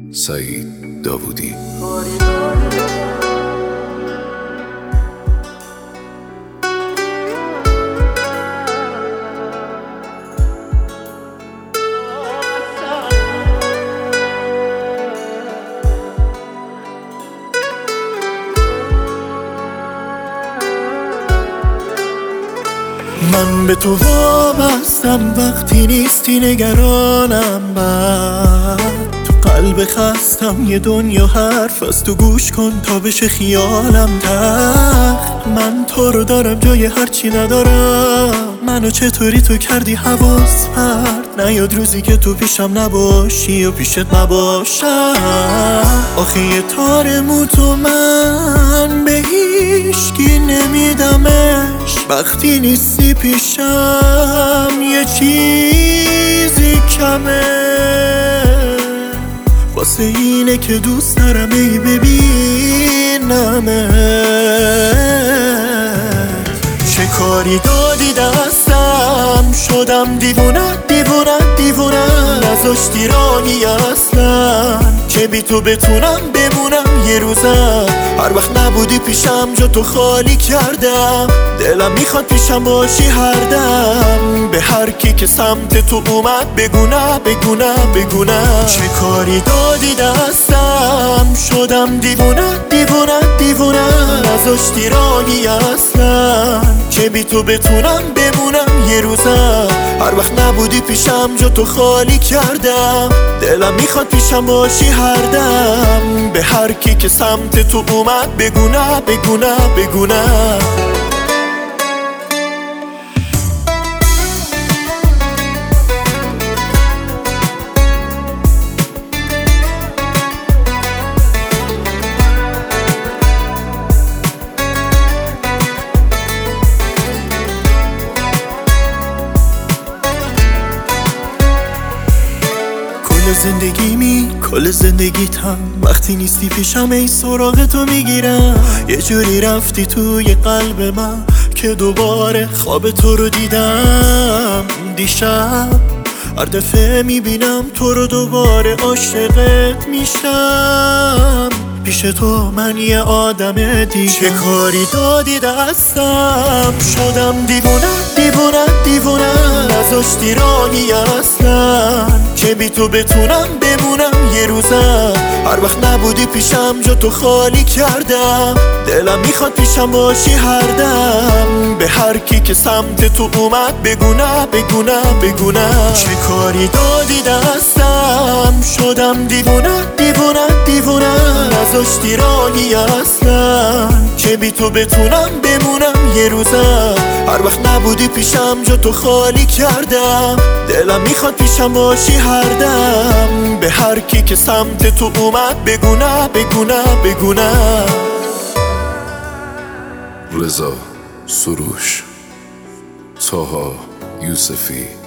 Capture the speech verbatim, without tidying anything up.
سعید داوودی. من به تو وابستم وقتی نیستی نگرانم، بعد تو قلب خستم یه دنیا حرف از تو گوش کن تا بشه خیالم تخت. من تو رو دارم جای هرچی ندارم، منو چطوری تو کردی حواس پرت. نیاد روزی که تو پیشم نباشی و پیشت نباشم. آخه یه تار مو تو من به هیشکی نمیدمش، وقتی نیستی پیشم یه چیزی کمه. واسه اینه که دوست دارم ای ببینمه. چه کاری دادی دستم، شدم دیوونه دیوونه دیوونه. نذاشتی راهی اصلا که بی تو بتونم بمونم یه روزم. هر وقت نبودی پیشم جا تو خالی کردم، دلم میخواد پیشم باشی هر دم. به هر کی که سمت تو اومد بگونه بگونه بگونه. چه کاری دادی دستم، شدم دیوونه دیوونه دیوونه. نذاشتی راهی اصلا که بی تو بتونم بمونم یه روزم. هر وقت نبودی پیشم جا تو خالی کردم، دلم میخواد پیشم باشی هر دم. به هر کی که سمت تو اومد بگونه بگونه بگونه. کل زندگیمی کل زندگیتم، وقتی نیستی پیشم ای سراغ تو میگیرم. یه جوری رفتی توی قلب من که دوباره خواب تو رو دیدم. دیشب هر دفعه میبینم تو رو دوباره عاشقت میشم. پیش تو من یه آدم دیگه. چه کاری دادی دستم، شدم دیوونه دیوونه دیوونه. نذاشتی راهی اصلا که بی تو بتونم بمونم یه روزم. هر وقت نبودی پیشم جا تو خالی کردم، دلم میخواد پیشم باشی هر دم. به هر کی که سمت تو اومد بگونه بگونه بگونه. چه کاری دادی دستم، شدم دیوونه دیوونه دیوونه. نذاشتی راهی اصلا که بی تو بتونم بمونم یه روزم. هر وقت نبودی پیشم جا تو خالی کردم، دلم میخواد پیشم باشی هر دم. به هر کی که سمت تو اومد بگونه بگونه بگونه. رضا سروش، طاها یوسفی.